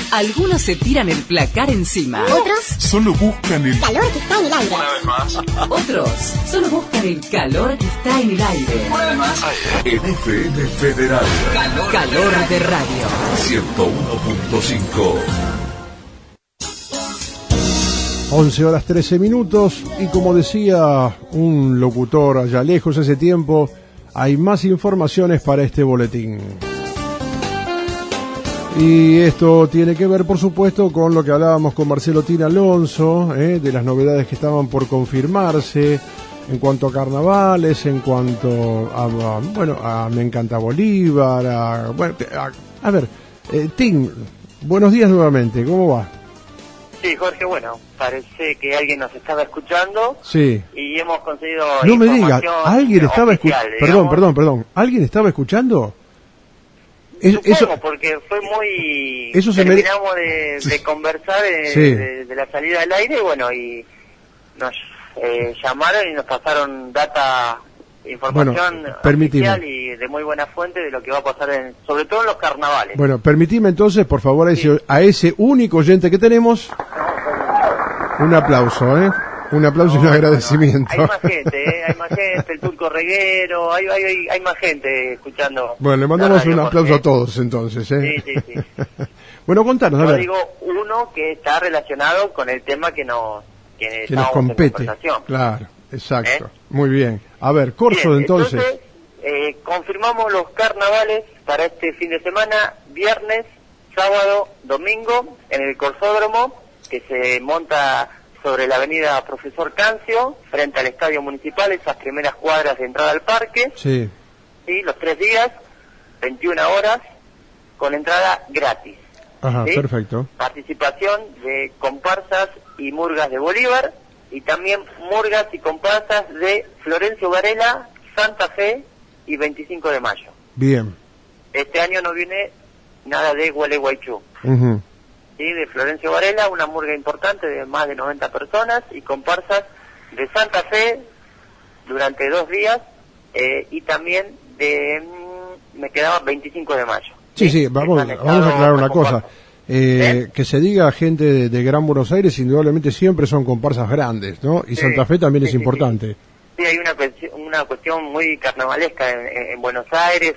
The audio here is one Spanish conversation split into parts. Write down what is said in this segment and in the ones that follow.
Algunos se tiran el placar encima. Otros solo buscan el calor que está en el aire. Una vez más. Otros solo buscan el calor que está en el aire. Una vez más. En FM Federal. Calor de radio. 101.5. 11:13, y como decía un locutor allá lejos hace tiempo, hay más informaciones para este boletín. Y esto tiene que ver, por supuesto, con lo que hablábamos con Marcelo Tina Alonso, de las novedades que estaban por confirmarse en cuanto a carnavales, en cuanto a Me Encanta Bolívar, a ver, Tim, buenos días nuevamente, ¿cómo va? Sí, Jorge, bueno, parece que alguien nos estaba escuchando. Sí. Y hemos conseguido no me diga, ¿alguien estaba escuchando? Perdón, ¿alguien estaba escuchando? Eso, porque fue muy... Eso terminamos de conversar sí. de la salida del aire, bueno, y nos llamaron y nos pasaron información oficial y de muy buena fuente de lo que va a pasar, sobre todo en los carnavales. Bueno, permitime entonces, por favor, a ese único oyente que tenemos, un aplauso, un aplauso y un agradecimiento. Hay más gente, el Turco Reguero, hay más gente escuchando. Bueno, le mandamos un aplauso a todos entonces, Sí. Bueno, contanos, a ver. Yo digo uno que está relacionado con el tema que nos compete. Claro, exacto. Muy bien. A ver, Corso, bien, entonces confirmamos los carnavales para este fin de semana, viernes, sábado, domingo, en el Corsódromo, que se monta sobre la avenida Profesor Cancio, frente al Estadio Municipal, esas primeras cuadras de entrada al parque. Sí. Sí, los 3 días, 21 horas, con entrada gratis. Ajá, ¿sí? Perfecto. Participación de comparsas y murgas de Bolívar, y también murgas y comparsas de Florencio Varela, Santa Fe y 25 de mayo. Bien. Este año no viene nada de Gualeguaychú. Uh-huh. ¿Sí? De Florencio Varela, una murga importante de más de 90 personas, y comparsas de Santa Fe durante 2 días, y también me quedaba 25 de mayo. Sí, vamos a aclarar una cosa. Que se diga gente de Gran Buenos Aires, indudablemente siempre son comparsas grandes, ¿no? Y Santa Fe también es importante. Sí, hay una cuestión muy carnavalesca en Buenos Aires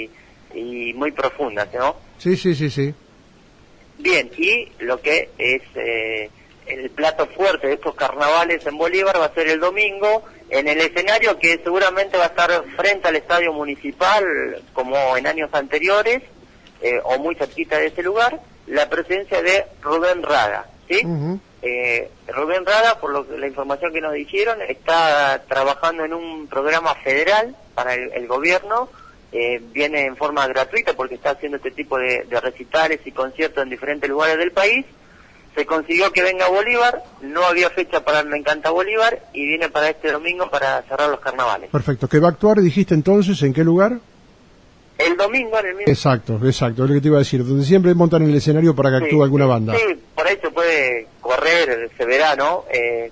y muy profunda, ¿no? Sí. Bien, y lo que es el plato fuerte de estos carnavales en Bolívar va a ser el domingo, en el escenario que seguramente va a estar frente al Estadio Municipal, como en años anteriores, o muy cerquita de ese lugar, la presencia de Rubén Rada, ¿sí? Uh-huh. Rubén Rada, por la información que nos dijeron, está trabajando en un programa federal para el gobierno. Viene en forma gratuita porque está haciendo este tipo de recitales y conciertos en diferentes lugares del país. Se consiguió que venga a Bolívar, no había fecha para el Me Encanta Bolívar, y viene para este domingo para cerrar los carnavales. Perfecto. ¿Qué va a actuar, dijiste entonces, en qué lugar? El domingo en el mismo... Exacto, es lo que te iba a decir, donde siempre montan el escenario para que actúe alguna banda. Sí, por ahí se puede correr, se verá, ¿no?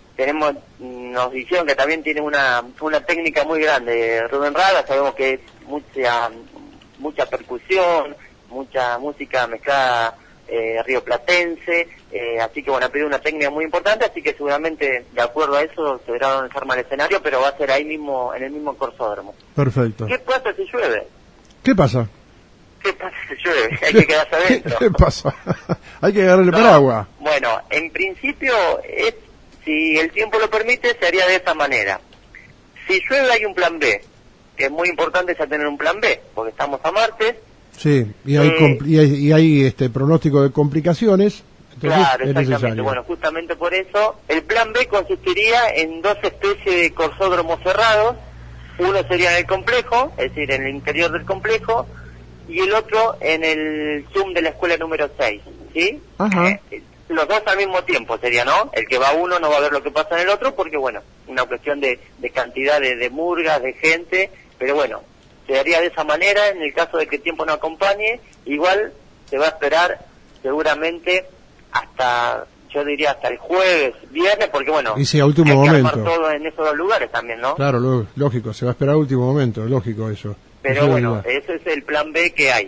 Nos dijeron que también tiene una técnica muy grande Rubén Rada, sabemos que es mucha percusión, mucha música mezclada rioplatense, así que bueno, ha pedido una técnica muy importante, así que seguramente de acuerdo a eso se verá dónde se arma el escenario, pero va a ser ahí mismo, en el mismo Corsódromo. Perfecto. ¿Qué pasa si llueve? ¿Qué pasa? ¿Qué pasa si llueve? Hay que quedarse adentro. ¿Qué pasa? Hay que agarrar el paraguas. Bueno, en principio, si el tiempo lo permite, se haría de esa manera. Si llueve hay un plan B, que es muy importante ya tener un plan B, porque estamos a martes. Sí, y hay pronóstico de complicaciones. Claro, exactamente. Bueno, justamente por eso, el plan B consistiría en 2 especies de corsódromos cerrados. Uno sería en el complejo, es decir, en el interior del complejo, y el otro en el Zoom de la escuela número 6, ¿sí? Ajá. Los 2 al mismo tiempo sería, ¿no? El que va a uno no va a ver lo que pasa en el otro, porque bueno, una cuestión de cantidad de murgas, de gente, pero bueno, se haría de esa manera. En el caso de que el tiempo no acompañe, igual se va a esperar seguramente hasta... yo diría hasta el jueves, viernes, porque bueno, y sí, a último hay que momento armar todo en esos 2 lugares también, ¿no? Claro, lógico, se va a esperar a último momento, lógico eso. Pero bueno, ese es el plan B que hay.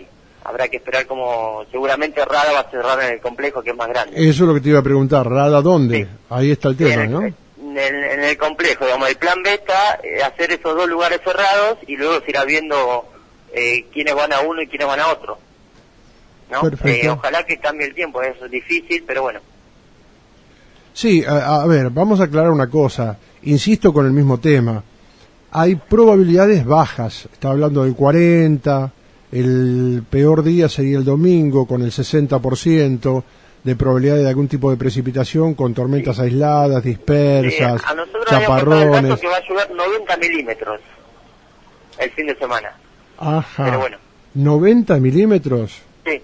habrá que esperar como seguramente Rada va a cerrar en el complejo que es más grande. Eso es lo que te iba a preguntar, ¿Rada dónde? Sí. Ahí está el tema, ¿no? En el complejo, digamos, el plan B está hacer esos 2 lugares cerrados y luego se irá viendo quiénes van a uno y quiénes van a otro, ¿no? Perfecto. Ojalá que cambie el tiempo, es difícil, pero bueno. Sí, a ver, vamos a aclarar una cosa, insisto con el mismo tema, hay probabilidades bajas, está hablando del 40%, el peor día sería el domingo con el 60%, de probabilidad de algún tipo de precipitación con tormentas aisladas, dispersas, a nosotros chaparrones. habíamos el dato que va a llover 90 milímetros el fin de semana. Ajá. Pero bueno. 90 milímetros. Sí.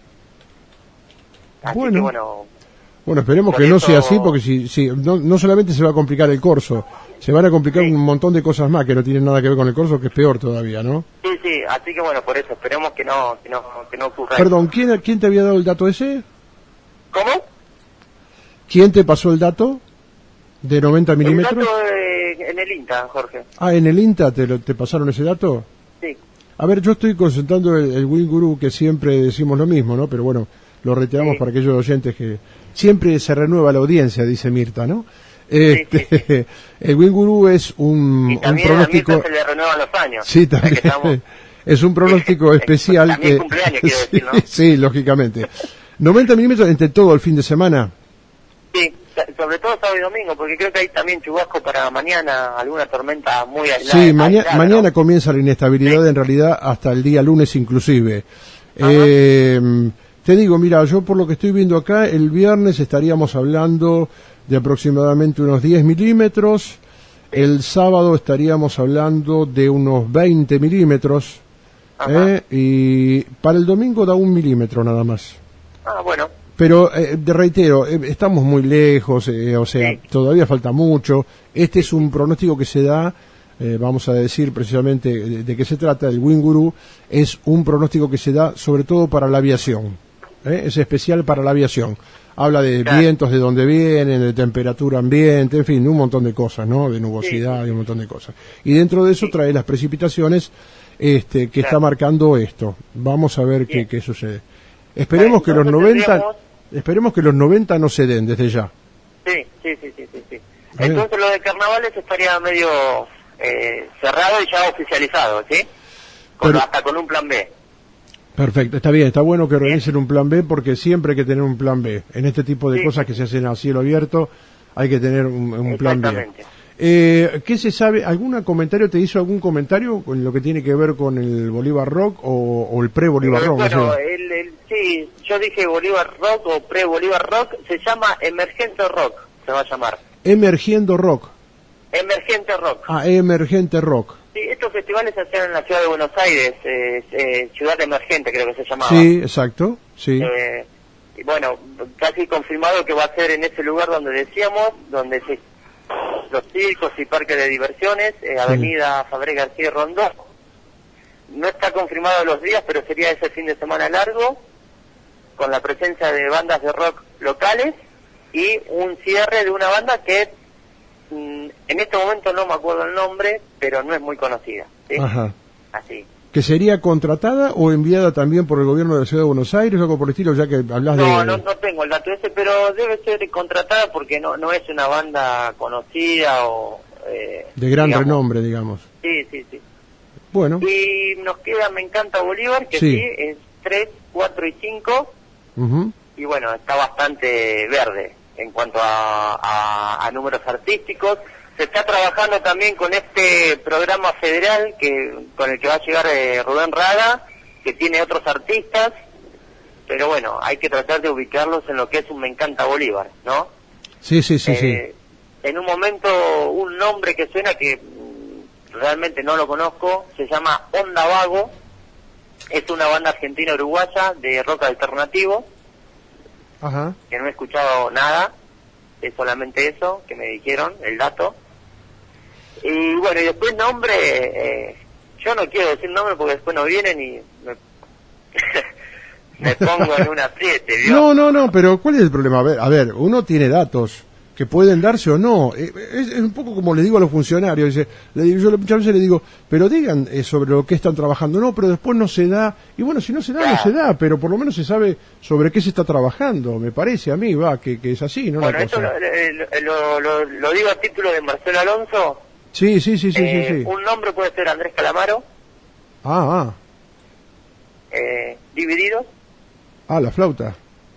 Así Bueno. que bueno. Bueno, esperemos Por que no eso- sea así, porque si no solamente se va a complicar el corso, se van a complicar Sí. un montón de cosas más que no tienen nada que ver con el corso, que es peor todavía, ¿no? Sí, así que bueno, por eso esperemos que no ocurra. Perdón, ¿quién te había dado el dato ese? ¿Cómo? ¿Quién te pasó el dato de 90 milímetros? El dato en el INTA, Jorge. Ah, ¿en el INTA te pasaron ese dato? Sí. A ver, yo estoy consultando el Wind Guru, que siempre decimos lo mismo, ¿no? Pero bueno, lo reiteramos Sí. para aquellos oyentes que siempre se renueva la audiencia, dice Mirta, ¿no? sí. El Wind Guru es un Y también pronóstico... a Mirta se le renuevan los años. Sí, O sea también. que estamos- Es un pronóstico especial. También cumpleaños, quiero decir, ¿no? Sí, lógicamente. 90 milímetros entre todo el fin de semana. Sí, sobre todo sábado y domingo, porque creo que hay también chubasco para mañana, alguna tormenta muy aislada. Sí, aislada, mañana ¿no? comienza la inestabilidad, en realidad hasta el día lunes inclusive. Ajá. Te digo, mira, yo por lo que estoy viendo acá, el viernes estaríamos hablando de aproximadamente unos 10 milímetros, el sábado estaríamos hablando de unos 20 milímetros, Ajá. y para el domingo da 1 milímetro nada más. Ah, bueno. Pero, te reitero, estamos muy lejos, o sea, Sí. todavía falta mucho. Este es un pronóstico que se da, vamos a decir precisamente de qué se trata. El Wind Guru es un pronóstico que se da sobre todo para la aviación. Es especial para la aviación. Habla de Claro. vientos, de dónde vienen, de temperatura ambiente, en fin, de un montón de cosas, ¿no? De nubosidad Sí. y un montón de cosas. Y dentro de eso Sí. trae las precipitaciones que está Claro. marcando esto. Vamos a ver Bien. qué sucede. Esperemos que los Nosotros 90... tendríamos- Esperemos que los 90 no se den desde ya. Sí. A ver. Entonces lo de carnavales estaría medio cerrado y ya oficializado, ¿sí? Pero- Hasta con un plan B. Perfecto, está bien, está bueno que organicen un plan B porque siempre hay que tener un plan B. En este tipo de Sí. cosas que se hacen a cielo abierto hay que tener un plan B. Exactamente. ¿Qué se sabe? ¿Te hizo algún comentario con lo que tiene que ver con el Bolívar Rock o el pre-Bolívar Rock? Bueno, No sé. sí, yo dije Bolívar Rock o pre-Bolívar Rock, se llama Emergente Rock, se va a llamar. Emergiendo Rock. Emergente Rock. Ah, Emergente Rock. Sí, estos festivales se hacían en la ciudad de Buenos Aires, Ciudad Emergente creo que se llamaba. Sí, exacto, sí. Y bueno, casi confirmado que va a ser en ese lugar donde decíamos, donde los circos y parques de diversiones, Avenida Fabré García y Rondó. No está confirmado los días, pero sería ese fin de semana largo, con la presencia de bandas de rock locales y un cierre de una banda que en este momento no me acuerdo el nombre, pero no es muy conocida. ¿Sí? Ajá. Así. ¿Que sería contratada o enviada también por el gobierno de la Ciudad de Buenos Aires o algo por el estilo, ya que hablas No tengo el dato ese, pero debe ser contratada porque no es una banda conocida o... de gran digamos. renombre, digamos? Sí. Bueno, Y nos queda Me Encanta Bolívar, que Sí. sí, es 3, 4 y 5, ujú. y bueno, está bastante verde en cuanto a números artísticos. Se está trabajando también con este programa federal con el que va a llegar Rubén Rada, que tiene otros artistas, pero bueno, hay que tratar de ubicarlos en lo que es un Me Encanta Bolívar, ¿no? Sí. En un momento, un nombre que suena que realmente no lo conozco, se llama Onda Vago, es una banda argentina-uruguaya de rock alternativo, Ajá. que no he escuchado nada, es solamente eso, que me dijeron, el dato. Y bueno, y después nombre, yo no quiero decir nombre porque después no vienen y me pongo en un apriete, ¿vio? No, pero ¿cuál es el problema? A ver, uno tiene datos que pueden darse o no. Es un poco como le digo a los funcionarios, yo muchas veces le digo, pero digan sobre lo que están trabajando, no, pero después no se da, y bueno, si no se da, no se da, pero por lo menos se sabe sobre qué se está trabajando, me parece a mí, que es así, ¿no? Bueno, esto lo digo a título de Marcelo Alonso. Sí. Un nombre puede ser Andrés Calamaro. Divididos. La flauta.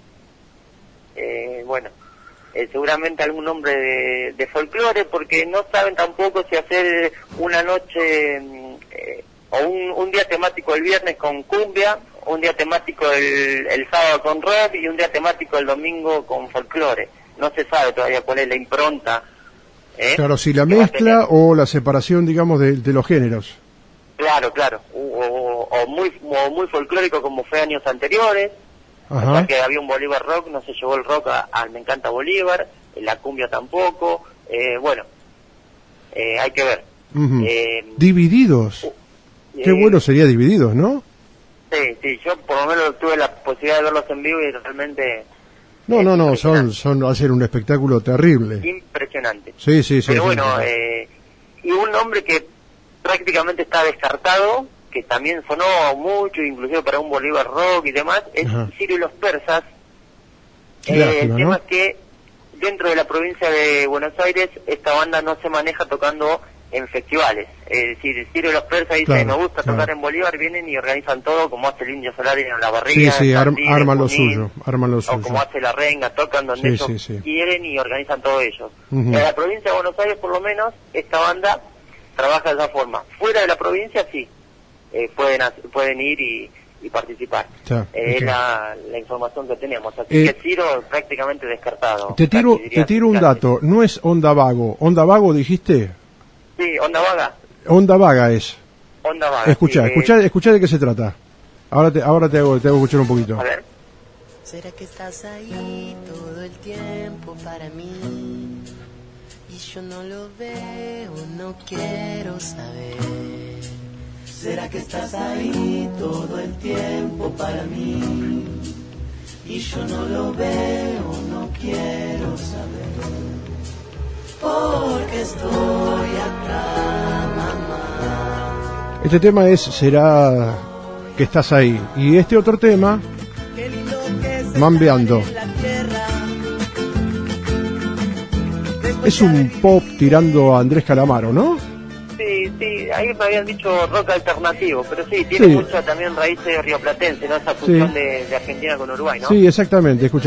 Bueno, seguramente algún nombre de folclore, porque no saben tampoco si hacer una noche o un día temático el viernes con cumbia, un día temático el sábado con rock y un día temático el domingo con folclore. No se sabe todavía cuál es la impronta. Claro, si la mezcla o la separación, digamos, de los géneros. Claro, o muy folclórico como fue años anteriores. O sea que había un Bolívar Rock, no se llevó el rock al Me Encanta Bolívar, la cumbia tampoco, hay que ver. Divididos. Qué bueno sería Divididos, ¿no? Sí, yo por lo menos tuve la posibilidad de verlos en vivo y realmente... No, son hacer un espectáculo terrible. Impresionante. Sí. Pero bueno, y un nombre que prácticamente está descartado, que también sonó mucho, inclusive para un Bolívar Rock y demás, es Sirio y los Persas. El tema es que dentro de la provincia de Buenos Aires esta banda no se maneja tocando en festivales. Es decir, Sirio y los Persas dice, me gusta tocar en Bolívar, vienen y organizan todo, como hace el Indio Solari en La Barriga. Sí, arman lo suyo. O como hace La Renga, tocan donde ellos quieren y organizan todo ellos. En la provincia de Buenos Aires, por lo menos, esta banda trabaja de esa forma. Fuera de la provincia, sí. Pueden ir y participar. Es la información que tenemos. Así que Ciro prácticamente descartado. Te tiro un dato. No es Onda Vago. ¿Onda Vago dijiste? Sí, Onda Vaga. Onda Vaga es. Onda Vaga. Escuchá de qué se trata. Ahora te hago escuchar un poquito. A ver. ¿Será que estás ahí todo el tiempo para mí? Y yo no lo veo, no quiero saber. ¿Será que estás ahí todo el tiempo para mí? Y yo no lo veo, no quiero saber. Porque estoy acá, mamá. Este tema ¿será que estás ahí? Y este otro tema, Mambeando. Es un pop tirando a Andrés Calamaro, ¿no? Sí, ahí me habían dicho rock alternativo, pero sí, tiene mucho también raíces rioplatense, ¿no? Esa fusión de Argentina con Uruguay, ¿no? Sí, exactamente, escucha.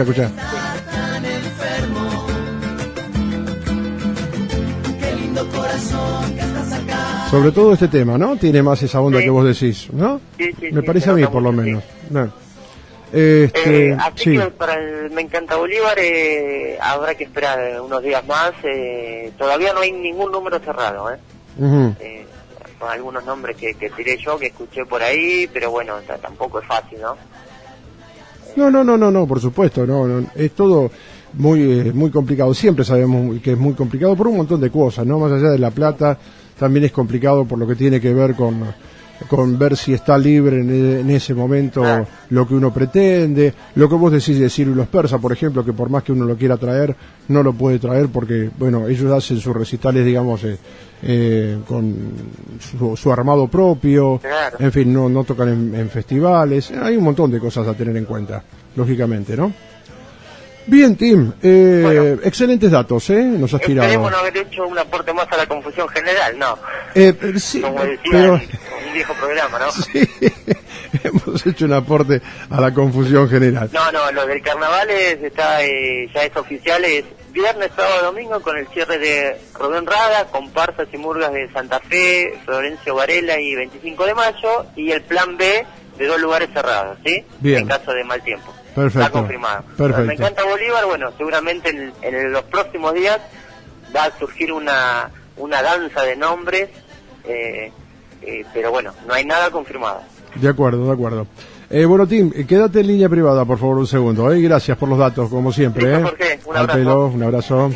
Sobre todo este tema, ¿no? Tiene más esa onda que vos decís, ¿no? Sí, me parece a mí, por lo menos. No. Así que para el Me Encanta Bolívar habrá que esperar unos días más. Todavía no hay ningún número cerrado, con algunos nombres que tiré yo, que escuché por ahí, pero bueno, tampoco es fácil, ¿no? No, por supuesto, no, es todo muy complicado. Siempre sabemos que es muy complicado por un montón de cosas, ¿no? Más allá de la plata, también es complicado por lo que tiene que ver con ver si está libre en ese momento lo que uno pretende, lo que vos decís de Ciro y los Persas, por ejemplo, que por más que uno lo quiera traer, no lo puede traer porque, bueno, ellos hacen sus recitales, digamos, con su armado propio, en fin, no tocan en festivales, hay un montón de cosas a tener en cuenta, lógicamente, ¿no? Bien, Tim, bueno, excelentes datos, nos has tirado. Esperemos no haber hecho un aporte más a la confusión general, ¿no? Sí, como decía pero... un viejo programa, ¿no? Sí, hemos hecho un aporte a la confusión general. No, lo del carnaval ya es oficial, es viernes, sábado, domingo, con el cierre de Rubén Rada, comparsas y murgas de Santa Fe, Florencio Varela y 25 de mayo, y el plan B de 2 lugares cerrados, ¿sí? Bien. En caso de mal tiempo. Perfecto. Está confirmado. Perfecto. Me Encanta Bolívar, bueno, seguramente en los próximos días va a surgir una danza de nombres, pero bueno, no hay nada confirmado. De acuerdo. Bueno, Tim, quédate en línea privada, por favor, un segundo. Gracias por los datos, como siempre. Jorge, un abrazo. Un abrazo.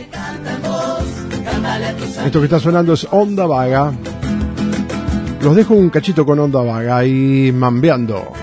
Esto que está sonando es Onda Vaga. Los dejo un cachito con Onda Vaga y Mambeando.